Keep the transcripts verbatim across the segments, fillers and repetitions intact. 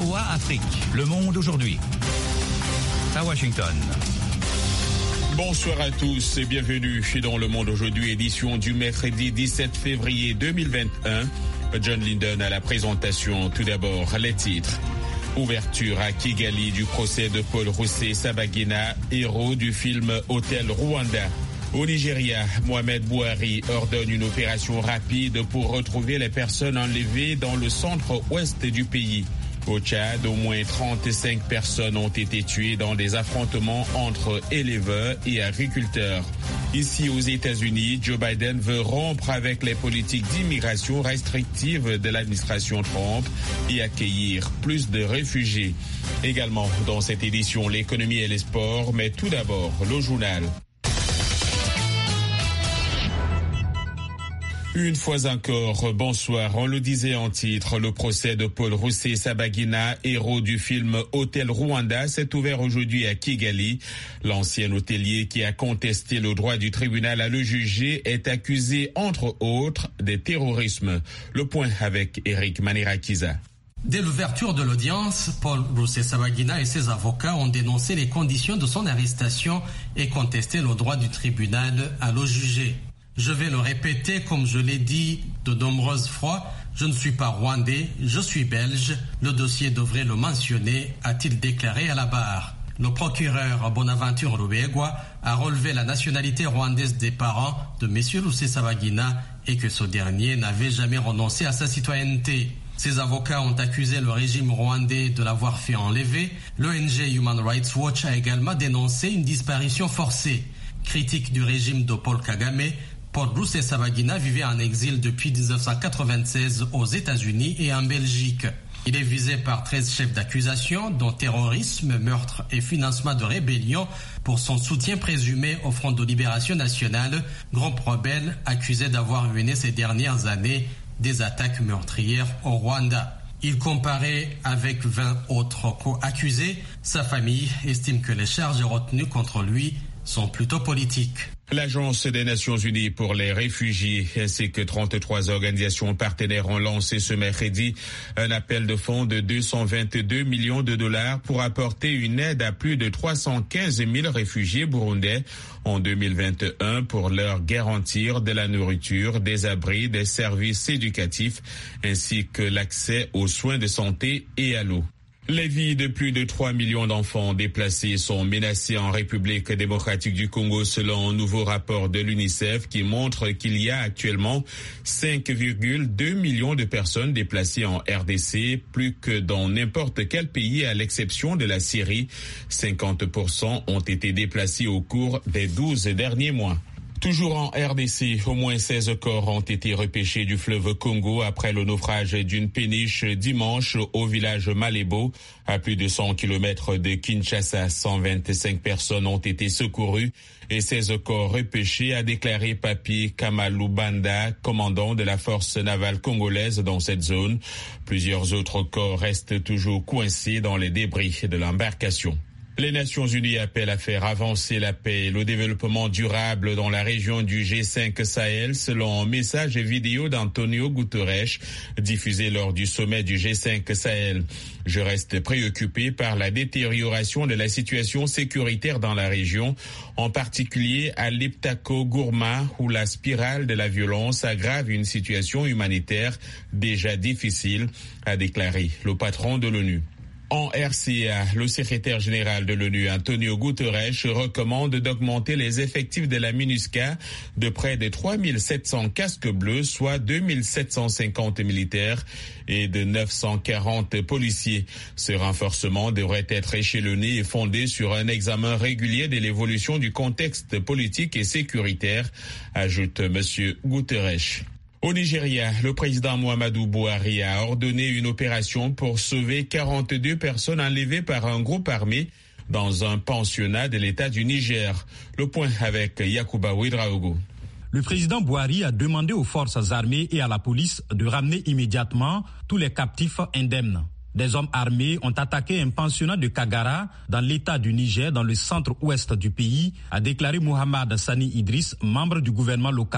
V O A Afrique. Le monde aujourd'hui. À Washington. Bonsoir à tous et bienvenue dans Le Monde aujourd'hui, édition du mercredi dix-sept février deux mille vingt et un. John Linden à la présentation. Tout d'abord, les titres. Ouverture à Kigali du procès de Paul Rusesabagina, héros du film Hôtel Rwanda. Au Nigeria, Mohamed Bouhari ordonne une opération rapide pour retrouver les personnes enlevées dans le centre-ouest du pays. Au Tchad, au moins trente-cinq personnes ont été tuées dans des affrontements entre éleveurs et agriculteurs. Ici aux États-Unis, Joe Biden veut rompre avec les politiques d'immigration restrictives de l'administration Trump et accueillir plus de réfugiés. Également dans cette édition, l'économie et les sports, mais tout d'abord, le journal. Une fois encore, bonsoir. On le disait en titre, le procès de Paul Rusesabagina, héros du film Hôtel Rwanda, s'est ouvert aujourd'hui à Kigali. L'ancien hôtelier qui a contesté le droit du tribunal à le juger est accusé, entre autres, de terrorisme. Le point avec Eric Manirakiza. Dès l'ouverture de l'audience, Paul Rusesabagina et ses avocats ont dénoncé les conditions de son arrestation et contesté le droit du tribunal à le juger. Je vais le répéter comme je l'ai dit de nombreuses fois, je ne suis pas rwandais, je suis belge. Le dossier devrait le mentionner, a-t-il déclaré à la barre. Le procureur Bonaventure Rubegwa a relevé la nationalité rwandaise des parents de M. Rusesabagina et que ce dernier n'avait jamais renoncé à sa citoyenneté. Ses avocats ont accusé le régime rwandais de l'avoir fait enlever. L'O N G Human Rights Watch a également dénoncé une disparition forcée. Critique du régime de Paul Kagame, Paul Rusesabagina vivait en exil depuis dix-neuf cent quatre-vingt-seize aux États-Unis et en Belgique. Il est visé par treize chefs d'accusation, dont terrorisme, meurtre et financement de rébellion pour son soutien présumé au Front de Libération Nationale, groupe rebelle accusé d'avoir mené ces dernières années des attaques meurtrières au Rwanda. Il comparaît avec vingt autres co-accusés. Sa famille estime que les charges retenues contre lui sont plutôt politiques. L'Agence des Nations Unies pour les réfugiés ainsi que trente-trois organisations partenaires ont lancé ce mercredi un appel de fonds de deux cent vingt-deux millions de dollars pour apporter une aide à plus de trois cent quinze mille réfugiés burundais en deux mille vingt et un pour leur garantir de la nourriture, des abris, des services éducatifs ainsi que l'accès aux soins de santé et à l'eau. Les vies de plus de trois millions d'enfants déplacés sont menacées en République démocratique du Congo selon un nouveau rapport de l'UNICEF qui montre qu'il y a actuellement cinq virgule deux millions de personnes déplacées en R D C, plus que dans n'importe quel pays à l'exception de la Syrie. cinquante pour cent ont été déplacés au cours des douze derniers mois. Toujours en R D C, au moins seize corps ont été repêchés du fleuve Congo après le naufrage d'une péniche dimanche au village Malebo. À plus de cent kilomètres de Kinshasa, cent vingt-cinq personnes ont été secourues et seize corps repêchés, a déclaré Papi Kamalubanda, commandant de la force navale congolaise dans cette zone. Plusieurs autres corps restent toujours coincés dans les débris de l'embarcation. Les Nations Unies appellent à faire avancer la paix et le développement durable dans la région du G cinq Sahel selon un message vidéo d'Antonio Guterres diffusé lors du sommet du G cinq Sahel. Je reste préoccupé par la détérioration de la situation sécuritaire dans la région, en particulier à Liptako-Gourma où la spirale de la violence aggrave une situation humanitaire déjà difficile, a déclaré le patron de l'ONU. En R C A, le secrétaire général de l'ONU, Antonio Guterres, recommande d'augmenter les effectifs de la MINUSCA de près de trois mille sept cents casques bleus, soit deux mille sept cent cinquante militaires et de neuf cent quarante policiers. Ce renforcement devrait être échelonné et fondé sur un examen régulier de l'évolution du contexte politique et sécuritaire, ajoute M. Guterres. Au Nigeria, le président Muhammadu Bouhari a ordonné une opération pour sauver quarante-deux personnes enlevées par un groupe armé dans un pensionnat de l'État du Niger. Le point avec Yacouba Ouedraogo. Le président Bouhari a demandé aux forces armées et à la police de ramener immédiatement tous les captifs indemnes. Des hommes armés ont attaqué un pensionnat de Kagara dans l'État du Niger, dans le centre-ouest du pays, a déclaré Mohamed Sani Idriss, membre du gouvernement local.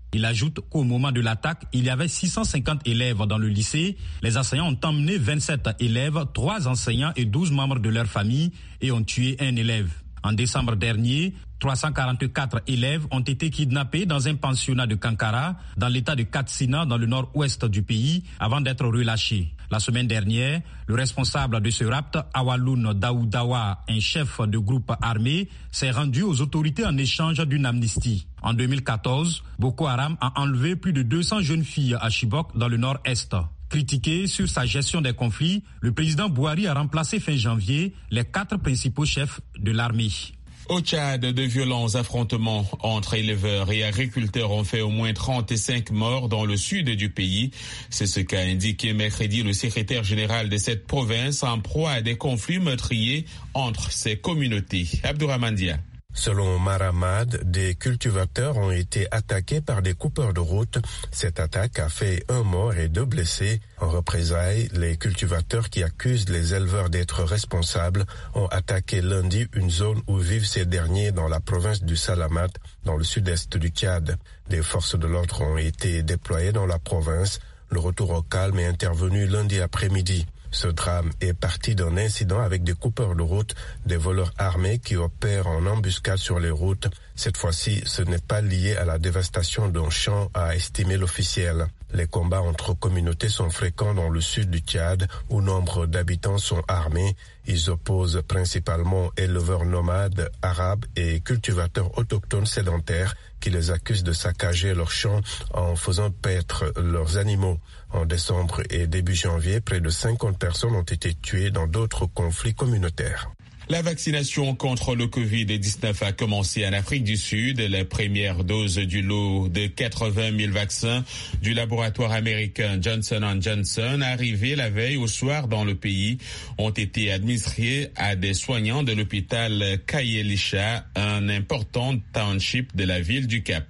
Il ajoute qu'au moment de l'attaque, il y avait six cent cinquante élèves dans le lycée. Les assaillants ont emmené vingt-sept élèves, trois enseignants et douze membres de leur famille et ont tué un élève. En décembre dernier, trois cent quarante-quatre élèves ont été kidnappés dans un pensionnat de Kankara, dans l'état de Katsina, dans le nord-ouest du pays, avant d'être relâchés. La semaine dernière, le responsable de ce rapt, Awaloun Daoudawa, un chef de groupe armé, s'est rendu aux autorités en échange d'une amnistie. En deux mille quatorze, Boko Haram a enlevé plus de deux cents jeunes filles à Chibok, dans le nord-est. Critiqué sur sa gestion des conflits, le président Bouhari a remplacé fin janvier les quatre principaux chefs de l'armée. Au Tchad, de violents affrontements entre éleveurs et agriculteurs ont fait au moins trente-cinq morts dans le sud du pays. C'est ce qu'a indiqué mercredi le secrétaire général de cette province en proie à des conflits meurtriers entre ces communautés. Abdourahmane Dia. Selon Maramad, des cultivateurs ont été attaqués par des coupeurs de route. Cette attaque a fait un mort et deux blessés. En représailles, les cultivateurs qui accusent les éleveurs d'être responsables ont attaqué lundi une zone où vivent ces derniers dans la province du Salamat, dans le sud-est du Tchad. Des forces de l'ordre ont été déployées dans la province. Le retour au calme est intervenu lundi après-midi. Ce drame est parti d'un incident avec des coupeurs de route, des voleurs armés qui opèrent en embuscade sur les routes. Cette fois-ci, ce n'est pas lié à la dévastation d'un champ, a estimé l'officiel. Les combats entre communautés sont fréquents dans le sud du Tchad, où nombre d'habitants sont armés. Ils opposent principalement éleveurs nomades, arabes et cultivateurs autochtones sédentaires qui les accusent de saccager leurs champs en faisant paître leurs animaux. En décembre et début janvier, près de cinquante personnes ont été tuées dans d'autres conflits communautaires. La vaccination contre le covid dix-neuf a commencé en Afrique du Sud. Les premières doses du lot de quatre-vingt mille vaccins du laboratoire américain Johnson and Johnson, arrivés la veille au soir dans le pays, ont été administrées à des soignants de l'hôpital Kayelisha, un important township de la ville du Cap.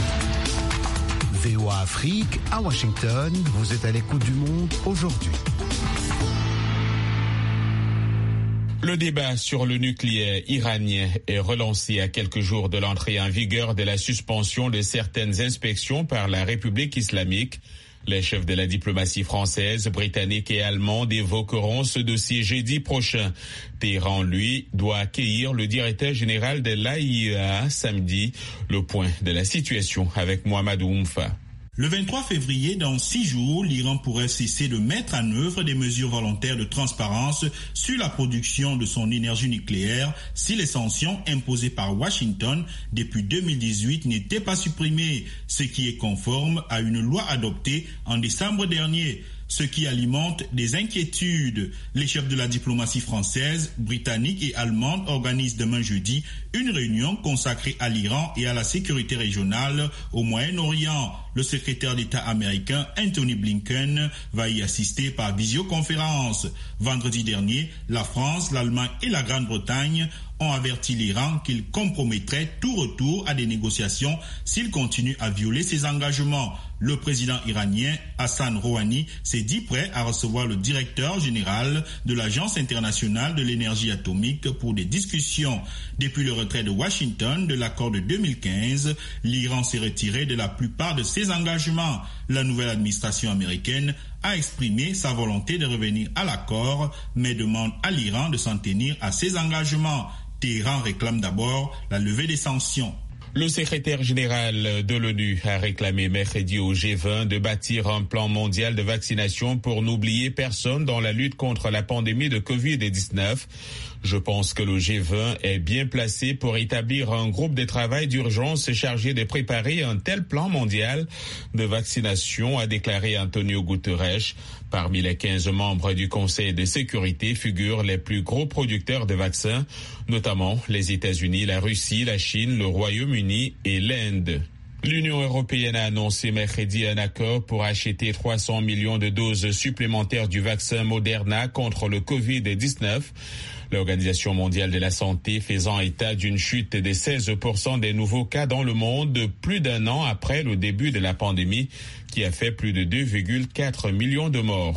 V O A Afrique, à Washington, vous êtes à l'écoute du monde aujourd'hui. Le débat sur le nucléaire iranien est relancé à quelques jours de l'entrée en vigueur de la suspension de certaines inspections par la République islamique. Les chefs de la diplomatie française, britannique et allemande évoqueront ce dossier jeudi prochain. Téhéran, lui, doit accueillir le directeur général de l'A I E A samedi. Le point de la situation avec Mohamed Oumfa. Le vingt-trois février, dans six jours, l'Iran pourrait cesser de mettre en œuvre des mesures volontaires de transparence sur la production de son énergie nucléaire si les sanctions imposées par Washington depuis deux mille dix-huit n'étaient pas supprimées, ce qui est conforme à une loi adoptée en décembre dernier. Ce qui alimente des inquiétudes. Les chefs de la diplomatie française, britannique et allemande organisent demain jeudi une réunion consacrée à l'Iran et à la sécurité régionale au Moyen-Orient. Le secrétaire d'État américain Anthony Blinken va y assister par visioconférence. Vendredi dernier, la France, l'Allemagne et la Grande-Bretagne ont averti l'Iran qu'il compromettrait tout retour à des négociations s'il continue à violer ses engagements. Le président iranien Hassan Rouhani s'est dit prêt à recevoir le directeur général de l'Agence internationale de l'énergie atomique pour des discussions. Depuis le retrait de Washington de l'accord de deux mille quinze, l'Iran s'est retiré de la plupart de ses engagements. La nouvelle administration américaine a exprimé sa volonté de revenir à l'accord, mais demande à l'Iran de s'en tenir à ses engagements. Téhéran réclame d'abord la levée des sanctions. Le secrétaire général de l'ONU a réclamé mercredi au G vingt de bâtir un plan mondial de vaccination pour n'oublier personne dans la lutte contre la pandémie de covid dix-neuf. Je pense que le G vingt est bien placé pour établir un groupe de travail d'urgence chargé de préparer un tel plan mondial de vaccination, a déclaré Antonio Guterres. Parmi les quinze membres du Conseil de sécurité figurent les plus gros producteurs de vaccins, notamment les États-Unis, la Russie, la Chine, le Royaume-Uni et l'Inde. L'Union européenne a annoncé mercredi un accord pour acheter trois cents millions de doses supplémentaires du vaccin Moderna contre le covid dix-neuf. L'Organisation mondiale de la santé faisant état d'une chute de seize pour cent des nouveaux cas dans le monde plus d'un an après le début de la pandémie qui a fait plus de deux virgule quatre millions de morts.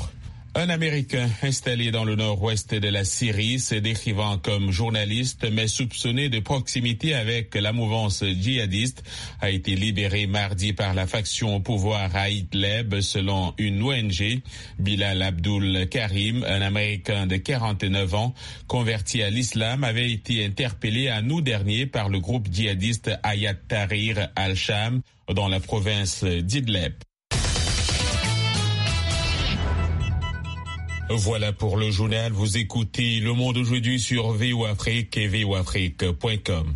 Un Américain installé dans le nord-ouest de la Syrie, se décrivant comme journaliste mais soupçonné de proximité avec la mouvance djihadiste, a été libéré mardi par la faction au pouvoir à Idlib selon une O N G. Bilal Abdul Karim, un Américain de quarante-neuf ans, converti à l'islam, avait été interpellé en août dernier par le groupe djihadiste Hayat Tahrir al-Sham dans la province d'Idlib. Voilà pour le journal. Vous écoutez Le Monde aujourd'hui sur V O Afrique et v o afrique point com.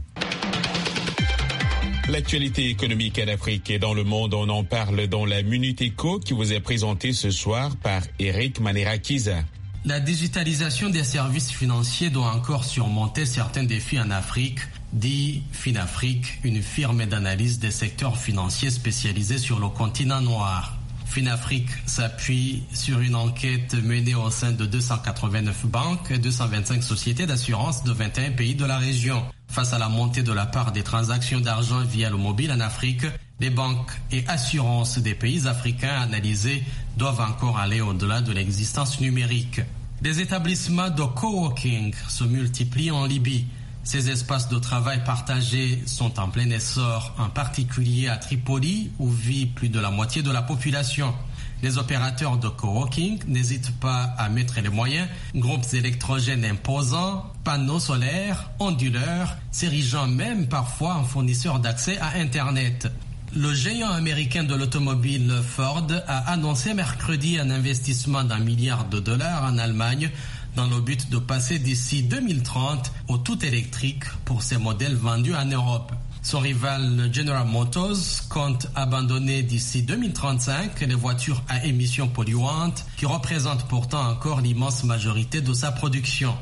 L'actualité économique en Afrique et dans le monde, on en parle dans la Minute Éco qui vous est présentée ce soir par Eric Manirakiza. La digitalisation des services financiers doit encore surmonter certains défis en Afrique, dit Finafrique, une firme d'analyse des secteurs financiers spécialisée sur le continent noir. Finafrique s'appuie sur une enquête menée au sein de deux cent quatre-vingt-neuf banques et deux cent vingt-cinq sociétés d'assurance de vingt et un pays de la région. Face à la montée de la part des transactions d'argent via le mobile en Afrique, les banques et assurances des pays africains analysés doivent encore aller au-delà de l'existence numérique. Des établissements de coworking se multiplient en Libye. Ces espaces de travail partagés sont en plein essor, en particulier à Tripoli, où vit plus de la moitié de la population. Les opérateurs de coworking n'hésitent pas à mettre les moyens, groupes électrogènes imposants, panneaux solaires, onduleurs, s'érigeant même parfois en fournisseurs d'accès à Internet. Le géant américain de l'automobile Ford a annoncé mercredi un investissement d'un milliard de dollars en Allemagne dans le but de passer d'ici deux mille trente au tout électrique pour ses modèles vendus en Europe. Son rival General Motors compte abandonner d'ici deux mille trente-cinq les voitures à émissions polluantes qui représentent pourtant encore l'immense majorité de sa production.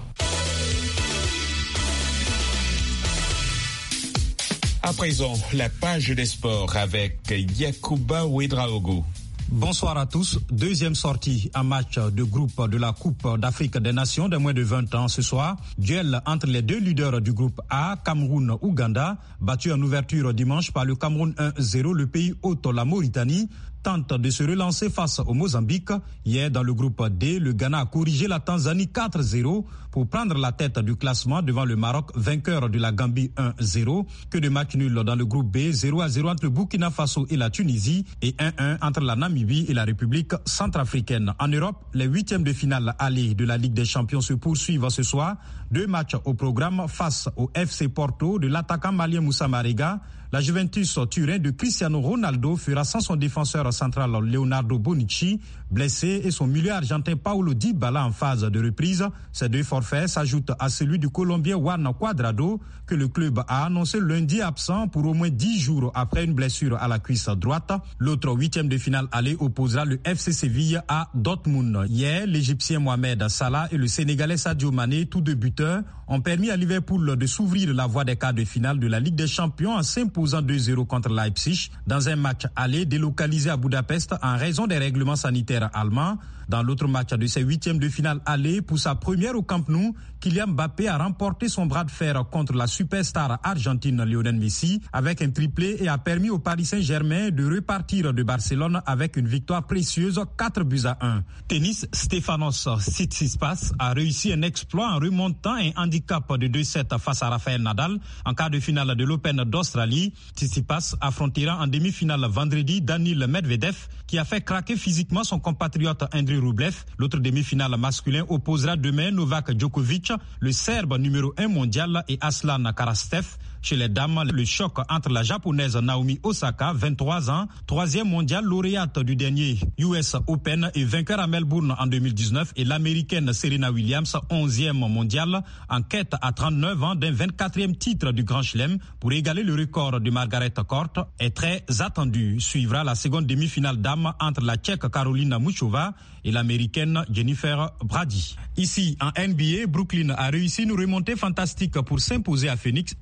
À présent, la page des sports avec Yacouba Ouedraogo. Bonsoir à tous. Deuxième sortie en match de groupe de la Coupe d'Afrique des Nations de moins de vingt ans ce soir. Duel entre les deux leaders du groupe A, Cameroun-Ouganda, battu en ouverture dimanche par le Cameroun un zéro. Le pays hôte, la Mauritanie, tente de se relancer face au Mozambique. Hier, dans le groupe D, le Ghana a corrigé la Tanzanie quatre zéro pour prendre la tête du classement devant le Maroc, vainqueur de la Gambie un zéro. Que de matchs nuls dans le groupe B, zéro à zéro entre le Burkina Faso et la Tunisie et un un entre la Namibie et la République centrafricaine. En Europe, les huitièmes de finale aller de la Ligue des Champions se poursuivent ce soir. Deux matchs au programme face au F C Porto de l'attaquant malien Moussa Marega. La Juventus Turin de Cristiano Ronaldo fera sans son défenseur central Leonardo Bonucci, blessé, et son milieu argentin Paulo Dybala en phase de reprise. Ces deux forfaits s'ajoutent à celui du Colombien Juan Cuadrado, que le club a annoncé lundi absent pour au moins dix jours après une blessure à la cuisse droite. L'autre huitième de finale aller opposera le F C Séville à Dortmund. Hier, l'Égyptien Mohamed Salah et le Sénégalais Sadio Mané, tous deux buteurs, ont permis à Liverpool de s'ouvrir la voie des quarts de finale de la Ligue des Champions en s'imposant deux zéro contre Leipzig dans un match aller délocalisé à Budapest en raison des règlements sanitaires allemands. Dans l'autre match de ces huitièmes de finale aller, pour sa première au Camp Nou, Kylian Mbappé a remporté son bras de fer contre la superstar argentine Lionel Messi avec un triplé et a permis au Paris Saint-Germain de repartir de Barcelone avec une victoire précieuse quatre buts à un. Tennis, Stefanos Tsitsipas a réussi un exploit en remontant un handicap de deux sept face à Rafael Nadal en quart de finale de l'Open d'Australie. Tsitsipas affrontera en demi-finale vendredi Daniil Medvedev qui a fait craquer physiquement son compatriote Andrei Rublev. L'autre demi-finale masculin opposera demain Novak Djokovic, le Serbe numéro un mondial, et Aslan Karastev. Chez les dames, le choc entre la japonaise Naomi Osaka, vingt-trois ans, troisième mondiale, lauréate du dernier U S Open et vainqueur à Melbourne en deux mille dix-neuf, et l'américaine Serena Williams, onzième mondiale, en quête à trente-neuf ans d'un vingt-quatrième titre du Grand Chelem pour égaler le record de Margaret Court, est très attendu. Suivra la seconde demi-finale dame entre la Tchèque Karolina Muchova et l'américaine Jennifer Brady. Ici, en N B A, Brooklyn a réussi une remontée fantastique pour s'imposer à Phoenix cent vingt et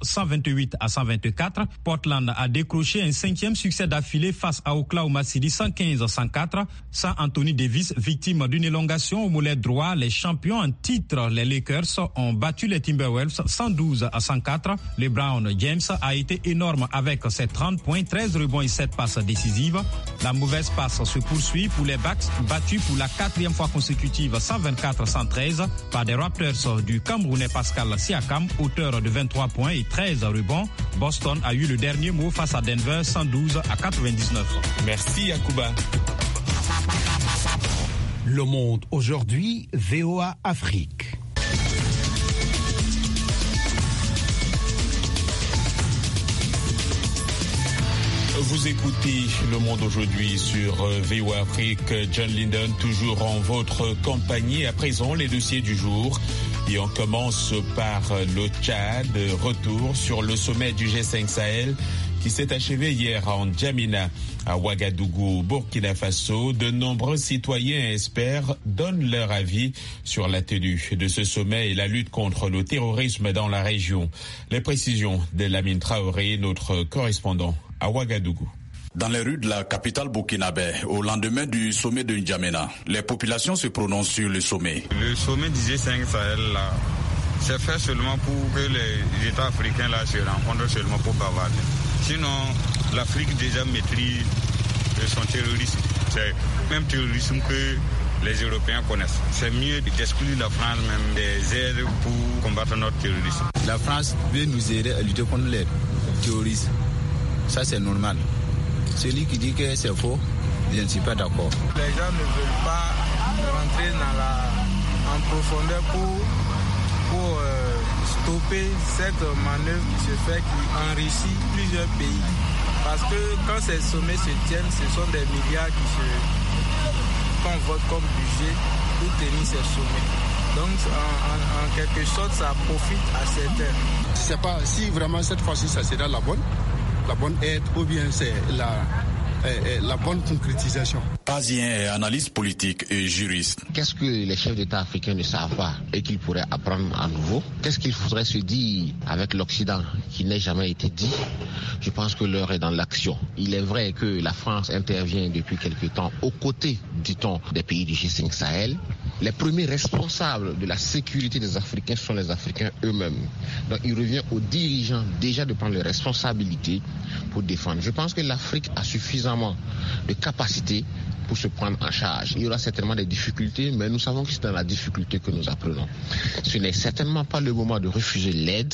vingt-huit à cent vingt-quatre. Portland a décroché un cinquième succès d'affilée face à Oklahoma City cent quinze à cent quatre. Sans Anthony Davis, victime d'une élongation au mollet droit, les champions en titre, les Lakers, ont battu les Timberwolves cent douze à cent quatre. LeBron James a été énorme avec ses trente points, treize rebonds et sept passes décisives. La mauvaise passe se poursuit pour les Bucks, battus pour la quatrième fois consécutive cent vingt-quatre à cent treize par des Raptors du Camerounais Pascal Siakam, auteur de vingt-trois points et treize rebonds. Boston a eu le dernier mot face à Denver, cent douze à quatre-vingt-dix-neuf. Merci Yacouba. Le Monde aujourd'hui, V O A Afrique. Vous écoutez Le Monde aujourd'hui sur V O A Afrique. John Linden, toujours en votre compagnie. À présent, les dossiers du jour. Et on commence par le Tchad. Retour sur le sommet du G cinq Sahel qui s'est achevé hier à N'Djamena, à Ouagadougou, Burkina Faso. De nombreux citoyens experts donnent leur avis sur la tenue de ce sommet et la lutte contre le terrorisme dans la région. Les précisions de Lamine Traoré, notre correspondant à Ouagadougou. Dans les rues de la capitale burkinabé, au lendemain du sommet de N'Djamena, les populations se prononcent sur le sommet. Le sommet du G cinq Sahel, là, c'est fait seulement pour que les États africains là, se rencontrent seulement pour bavarder. Sinon, l'Afrique déjà maîtrise son terrorisme. C'est le même terrorisme que les Européens connaissent. C'est mieux d'exclure la France même des aides pour combattre notre terrorisme. La France veut nous aider à lutter contre les terroristes. Ça, c'est normal. Celui qui dit que c'est faux, je ne suis pas d'accord. Les gens ne veulent pas rentrer dans la, en profondeur pour, pour euh, stopper cette manœuvre qui se fait, qui enrichit plusieurs pays. Parce que quand ces sommets se tiennent, ce sont des milliards qui se qu'on vote comme budget pour tenir ces sommets. Donc en, en, en quelque sorte, ça profite à certains. Je ne sais pas si vraiment cette fois-ci ça sera la bonne. La bonne aide ou bien c'est la, euh, la bonne concrétisation. Pazien est analyste politique et juriste. Qu'est-ce que les chefs d'État africains ne savent pas et qu'ils pourraient apprendre à nouveau? Qu'est-ce qu'il faudrait se dire avec l'Occident qui n'a jamais été dit? Je pense que l'heure est dans l'action. Il est vrai que la France intervient depuis quelque temps aux côtés, dit-on, des pays du G cinq Sahel. Les premiers responsables de la sécurité des Africains sont les Africains eux-mêmes. Donc il revient aux dirigeants déjà de prendre les responsabilités pour défendre. Je pense que l'Afrique a suffisamment de capacités pour se prendre en charge. Il y aura certainement des difficultés, mais nous savons que c'est dans la difficulté que nous apprenons. Ce n'est certainement pas le moment de refuser l'aide.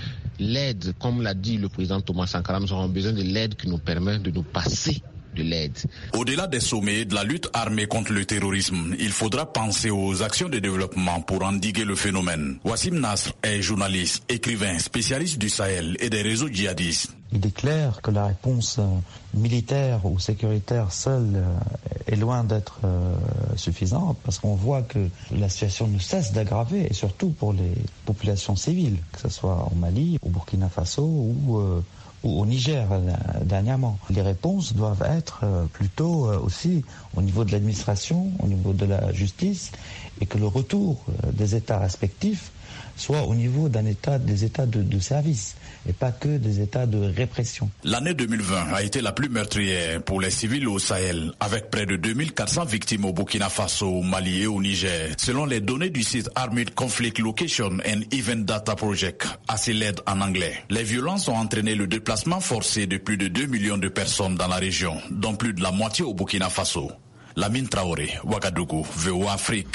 L'aide, comme l'a dit le président Thomas Sankara, nous aurons besoin de l'aide qui nous permet de nous passer de l'aide. Au-delà des sommets de la lutte armée contre le terrorisme, il faudra penser aux actions de développement pour endiguer le phénomène. Wassim Nasr est journaliste, écrivain, spécialiste du Sahel et des réseaux djihadistes. Il est clair que la réponse euh, militaire ou sécuritaire seule euh, est loin d'être euh, suffisante parce qu'on voit que la situation ne cesse d'aggraver et surtout pour les populations civiles, que ce soit au Mali, au Burkina Faso ou euh, ou au Niger dernièrement. Les réponses doivent être plutôt aussi au niveau de l'administration, au niveau de la justice, et que le retour des États respectifs soit au niveau d'un état, des États de, de service, et pas que des États de répression. L'année deux mille vingt a été la plus meurtrière pour les civils au Sahel, avec près de deux mille quatre cents victimes au Burkina Faso, au Mali et au Niger, selon les données du site Armed Conflict Location and Event Data Project, A C L E D en anglais. Les violences ont entraîné le déplacement forcé de plus de deux millions de personnes dans la région, dont plus de la moitié au Burkina Faso. Lamine Traoré, Ouagadougou, V O A Afrique.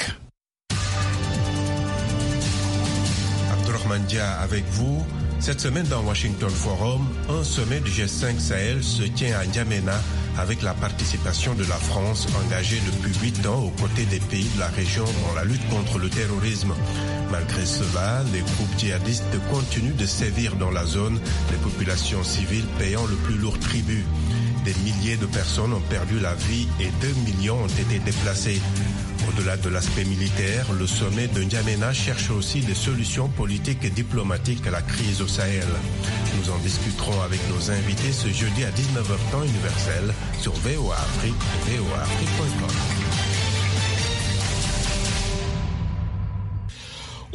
Mandia avec vous. Cette semaine dans Washington Forum, un sommet du G cinq Sahel se tient à N'Djamena avec la participation de la France engagée depuis huit ans aux côtés des pays de la région dans la lutte contre le terrorisme. Malgré cela, les groupes djihadistes continuent de sévir dans la zone, les populations civiles payant le plus lourd tribut. Des milliers de personnes ont perdu la vie et deux millions ont été déplacés. Au-delà de l'aspect militaire, le sommet de N'Djamena cherche aussi des solutions politiques et diplomatiques à la crise au Sahel. Nous en discuterons avec nos invités ce jeudi à dix-neuf heures temps universel sur V O A Afrique et V O A Afrique point com.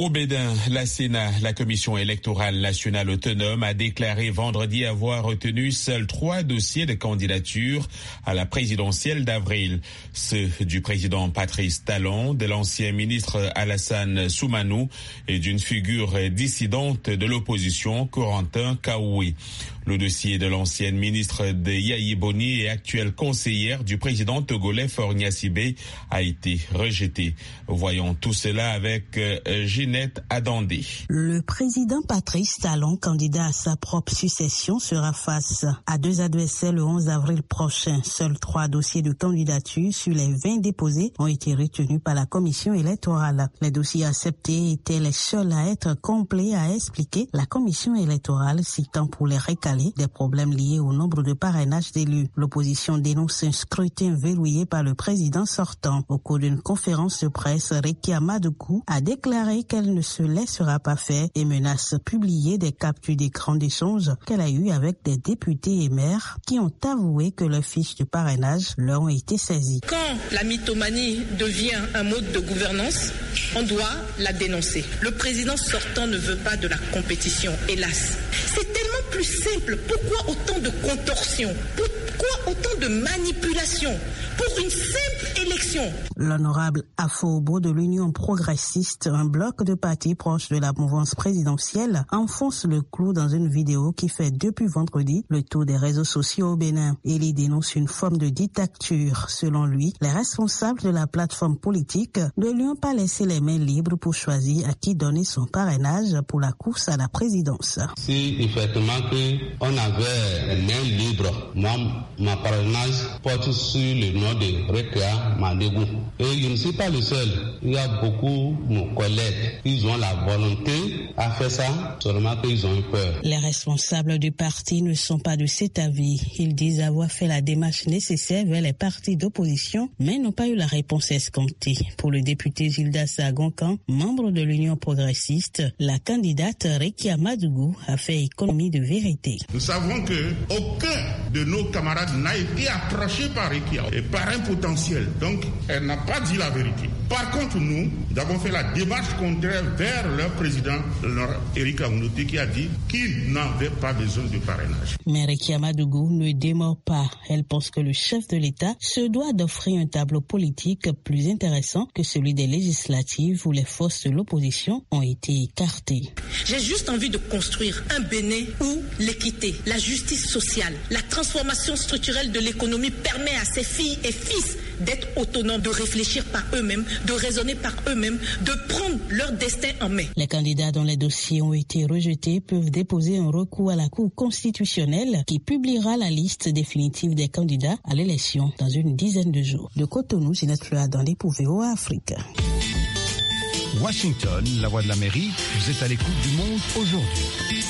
Au Bénin, la Sénat, la Commission électorale nationale autonome, a déclaré vendredi avoir retenu seuls trois dossiers de candidature à la présidentielle d'avril. Ceux du président Patrice Talon, de l'ancien ministre Alassane Soumanou et d'une figure dissidente de l'opposition, Corentin Kaoui. Le dossier de l'ancienne ministre de Yayi Boni et actuelle conseillère du président togolais Faure Gnassingbé a été rejeté. Voyons tout cela avec euh, Ginette Adandé. Le président Patrice Talon, candidat à sa propre succession, sera face à deux adversaires le onze avril prochain. Seuls trois dossiers de candidature sur les vingt déposés ont été retenus par la commission électorale. Les dossiers acceptés étaient les seuls à être complets, a expliqué la commission électorale, citant pour les récalés des problèmes liés au nombre de parrainages d'élus. L'opposition dénonce un scrutin verrouillé par le président sortant. Au cours d'une conférence de presse, Rekia Madougou a déclaré qu'elle ne se laissera pas faire et menace publier des captures d'écran d'échange qu'elle a eues avec des députés et maires qui ont avoué que leurs fiches de parrainage leur ont été saisies. Quand la mythomanie devient un mode de gouvernance, on doit la dénoncer. Le président sortant ne veut pas de la compétition, hélas. C'est tellement plus simple. Pourquoi autant de contorsions? Pourquoi autant de manipulations pour une simple élection? L'honorable Afobo de l'Union progressiste, un bloc de partis proches de la mouvance présidentielle, enfonce le clou dans une vidéo qui fait depuis vendredi le tour des réseaux sociaux au Bénin. Il y dénonce une forme de dictature. Selon lui, les responsables de la plateforme politique ne lui ont pas laissé les mains libres pour choisir à qui donner son parrainage pour la course à la présidence. Si effectivement qu'on avait une main libre, moi, ma parrainage porte sur le nom de Rekia Madougou. Et je ne suis pas le seul. Il y a beaucoup de nos collègues qui ont la volonté à faire ça, seulement qu'ils ont eu peur. Les responsables du parti ne sont pas de cet avis. Ils disent avoir fait la démarche nécessaire vers les partis d'opposition, mais n'ont pas eu la réponse escomptée. Pour le député Gildas Agoncan, membre de l'Union progressiste, la candidate Rekia Madougou a fait économie de vérité. Nous savons que aucun de nos camarades n'a été approché par Rekia et par un potentiel. Donc, elle n'a pas dit la vérité. Par contre, nous, nous avons fait la démarche contraire vers leur président, Éric Aounouté, qui a dit qu'il n'avait pas besoin de parrainage. Mais Rekia Madougou ne démord pas. Elle pense que le chef de l'État se doit d'offrir un tableau politique plus intéressant que celui des législatives où les forces de l'opposition ont été écartées. J'ai juste envie de construire un Bénin où l'équité, la justice sociale, la transformation structurelle de l'économie permet à ses filles et fils d'être autonomes, de réfléchir par eux-mêmes, de raisonner par eux-mêmes, de prendre leur destin en main. Les candidats dont les dossiers ont été rejetés peuvent déposer un recours à la Cour constitutionnelle qui publiera la liste définitive des candidats à l'élection dans une dizaine de jours. De Cotonou, Ginette Adandé pour V O A Afrique. Washington, la voix de l'Amérique, vous êtes à l'écoute du monde aujourd'hui.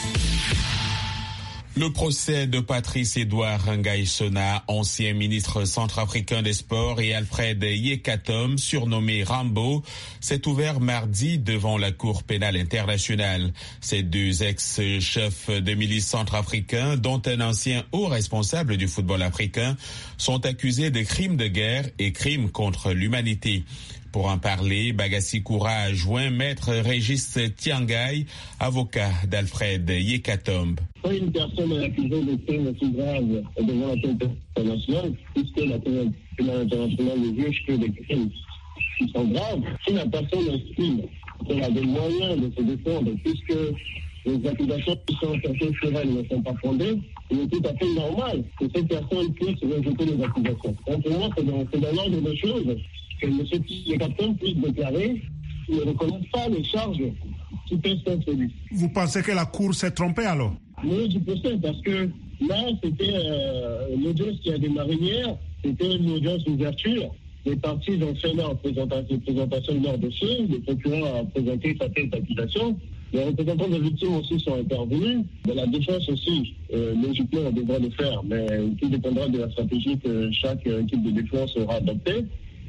Le procès de Patrice Edouard Ngaïsona, ancien ministre centrafricain des Sports, et Alfred Yekatom, surnommé Rambo, s'est ouvert mardi devant la Cour pénale internationale. Ces deux ex-chefs de milices centrafricains, dont un ancien haut responsable du football africain, sont accusés de crimes de guerre et crimes contre l'humanité. Pour en parler, Bagassi Koura a joint Maître Régis Tiangay, avocat d'Alfred Yekatom. Quand une personne est accusée de crimes aussi graves devant la Cour internationale, puisque la Cour pénale internationale ne juge que des crimes qui sont graves, si la personne estime qu'elle a des moyens de se défendre, puisque les accusations qui sont cherchées sur elle ne sont pas fondées, il est tout à fait normal que cette personne puisse rejeter les accusations. Donc pour moi, c'est dans, c'est dans l'ordre des choses que M. Yekatom puisse déclarer qu'il ne reconnaît pas les charges qui peuvent être celui. Vous pensez que la Cour s'est trompée alors? Oui, je pense parce que là, c'était euh, l'audience qui a démarré hier, c'était une audience d'ouverture. Les parties ont fait leur présentation, présentation de leur dossier, le procureur a présenté sa tête d'accusation. Les représentants des victimes aussi sont intervenus. De la défense aussi, euh, logiquement, on devrait le faire, mais tout dépendra de la stratégie que chaque équipe de défense aura adoptée.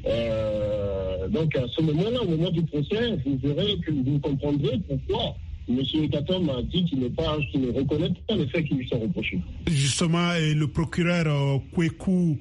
Euh, donc, à ce moment-là, au moment du procès, vous verrez que vous comprendrez pourquoi M. Yekatom a dit qu'il, n'est pas, qu'il ne reconnaît pas les faits qui lui sont reprochés. Justement, le procureur euh, Kweku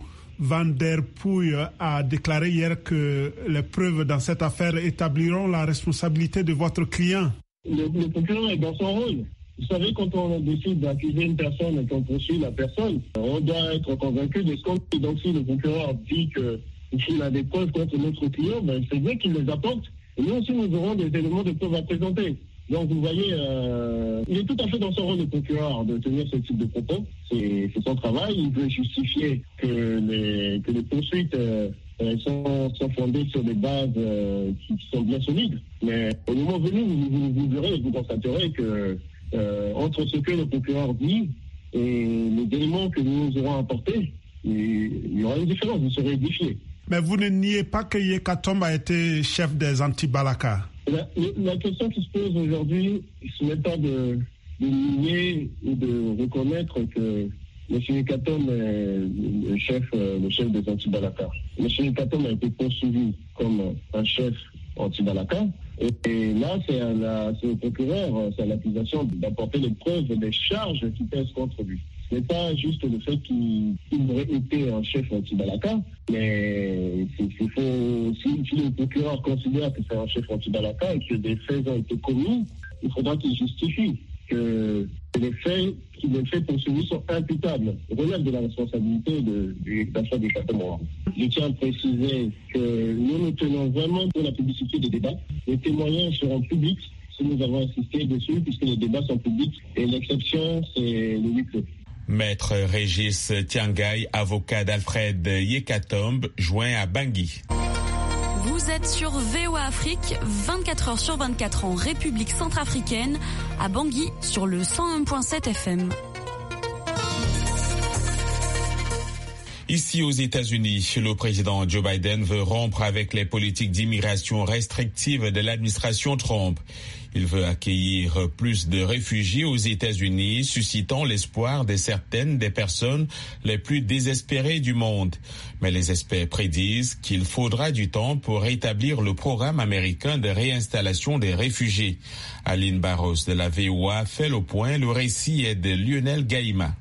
Van der Puy a déclaré hier que les preuves dans cette affaire établiront la responsabilité de votre client. Le, le procureur est dans son rôle. Vous savez, quand on décide d'accuser une personne et qu'on poursuit la personne, on doit être convaincu de ce qu'on dit. Donc si le procureur dit qu'il a des preuves contre notre client, ben, c'est bien qu'il les apporte. Et nous aussi, nous aurons des éléments de preuve à présenter. Donc vous voyez, euh, il est tout à fait dans son rôle de procureur de tenir ce type de propos. C'est, c'est son travail. Il veut justifier que les, que les poursuites euh, sont, sont fondées sur des bases euh, qui sont bien solides. Mais au moment venu, vous, vous, vous verrez et vous constaterez que euh, entre ce que le procureur dit et les éléments que nous aurons apportés, il y aura une différence, vous serez édifiés. Mais vous ne niez pas que Yekatombe a été chef des anti-Balaka? La, la question qui se pose aujourd'hui, ce n'est pas de, de nier ou de reconnaître que M. Yekatombe est le chef, le chef des anti-Balaka. M. Yekatombe a été poursuivi comme un chef anti-Balaka. Et, et là, c'est, la, c'est le procureur, c'est l'accusation d'apporter les preuves des charges qui pèsent contre lui. Ce n'est pas juste le fait qu'il, qu'il aurait été un chef anti-Balaka, mais c'est, c'est faut, si, si le procureur considère que c'est un chef anti-Balaka et que des faits ont été commis, il faudra qu'il justifie que les faits, que les faits poursuivis sont imputables, relèvent de la responsabilité de, de, d'achat des Katombe. Je tiens à préciser que nous nous tenons vraiment pour la publicité des débats. Les témoignages seront publics si nous avons insisté dessus, puisque les débats sont publics, et l'exception, c'est le huis clos. Maître Régis Tiangay, avocat d'Alfred Yekatombe, joint à Bangui. Vous êtes sur V O A Afrique, vingt-quatre heures sur vingt-quatre en République centrafricaine, à Bangui sur le cent un virgule sept F M. Ici aux États-Unis, le président Joe Biden veut rompre avec les politiques d'immigration restrictives de l'administration Trump. Il veut accueillir plus de réfugiés aux États-Unis, suscitant l'espoir de certaines des personnes les plus désespérées du monde. Mais les experts prédisent qu'il faudra du temps pour rétablir le programme américain de réinstallation des réfugiés. Aline Barros de la V O A fait le point. Le récit est de Lionel Gaïma.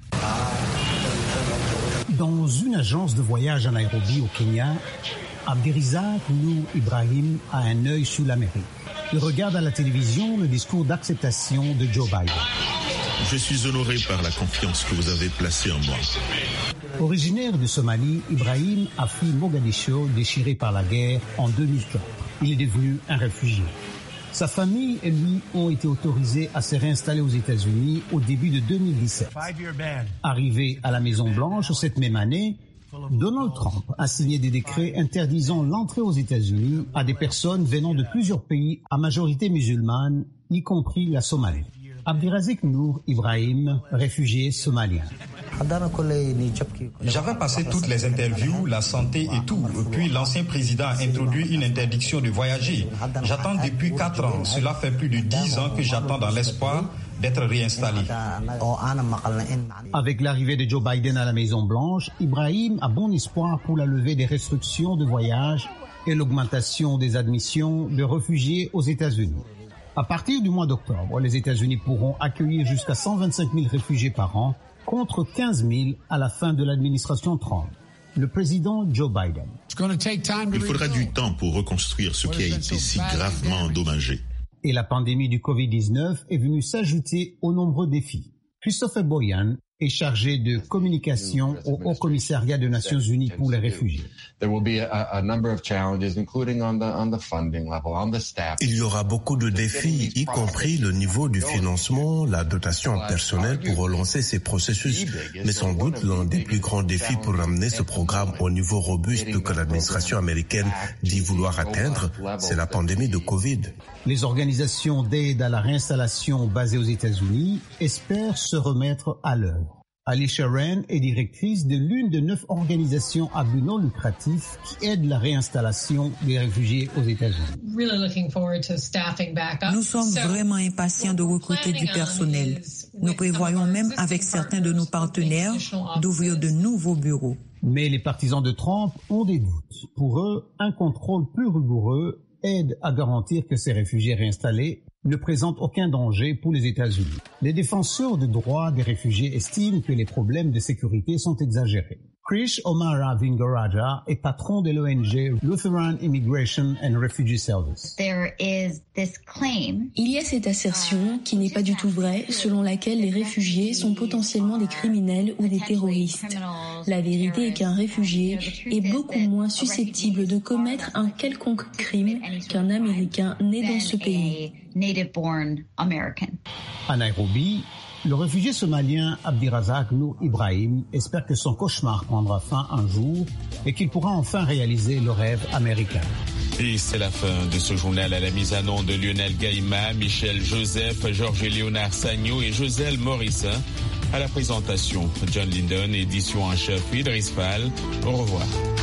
Dans une agence de voyage à Nairobi, au Kenya, Abdirizak Nour Ibrahim a un œil sur l'Amérique. Il regarde à la télévision le discours d'acceptation de Joe Biden. Je suis honoré par la confiance que vous avez placée en moi. Originaire de Somalie, Ibrahim a fui Mogadiscio, déchiré par la guerre, en deux mille quatre. Il est devenu un réfugié. Sa famille et lui ont été autorisés à se réinstaller aux États-Unis au début de deux mille dix-sept. Arrivé à la Maison-Blanche cette même année, Donald Trump a signé des décrets interdisant l'entrée aux États-Unis à des personnes venant de plusieurs pays à majorité musulmane, y compris la Somalie. Abdirazak Nour Ibrahim, réfugié somalien. J'avais passé toutes les interviews, la santé et tout. Puis l'ancien président a introduit une interdiction de voyager. J'attends depuis quatre ans. Cela fait plus de dix ans que j'attends dans l'espoir d'être réinstallé. Avec l'arrivée de Joe Biden à la Maison-Blanche, Ibrahim a bon espoir pour la levée des restrictions de voyage et l'augmentation des admissions de réfugiés aux États-Unis. À partir du mois d'octobre, les États-Unis pourront accueillir jusqu'à cent vingt-cinq mille réfugiés par an, contre quinze mille à la fin de l'administration Trump. Le président Joe Biden. Il faudra du temps pour reconstruire ce qui a été si gravement endommagé. Et la pandémie du covid dix-neuf est venue s'ajouter aux nombreux défis. Christopher Boyan est chargé de communication au Haut Commissariat des Nations Unies pour les réfugiés. Il y aura beaucoup de défis, y compris le niveau du financement, la dotation en personnel pour relancer ces processus. Mais sans doute, l'un des plus grands défis pour amener ce programme au niveau robuste que l'administration américaine dit vouloir atteindre, c'est la pandémie de Covid. Les organisations d'aide à la réinstallation basées aux États-Unis espèrent se remettre à l'œuvre. Alicia Wren est directrice de l'une de neuf organisations à but non lucratif qui aident la réinstallation des réfugiés aux États-Unis. Nous sommes vraiment impatients de recruter du personnel. Nous prévoyons même avec certains de nos partenaires d'ouvrir de nouveaux bureaux. Mais les partisans de Trump ont des doutes. Pour eux, un contrôle plus rigoureux aide à garantir que ces réfugiés réinstallés ne présentent aucun danger pour les États-Unis. Les défenseurs des droits des réfugiés estiment que les problèmes de sécurité sont exagérés. Krish Omara Vingaraja est patron de l'O N G Lutheran Immigration and Refugee Service. There is this claim. Il y a cette assertion qui n'est pas du tout vraie, selon laquelle les réfugiés sont potentiellement des criminels ou des terroristes. La vérité est qu'un réfugié est beaucoup moins susceptible de commettre un quelconque crime qu'un Américain né dans ce pays. À Nairobi, le réfugié somalien Abdirazak Nour Ibrahim espère que son cauchemar prendra fin un jour et qu'il pourra enfin réaliser le rêve américain. Et c'est la fin de ce journal à la mise en onde de Lionel Gaïma, Michel Joseph, Georges-Léonard Sagno et Joselle Morissin. À la présentation, John Linden, édition en chef Idriss Fall. Au revoir.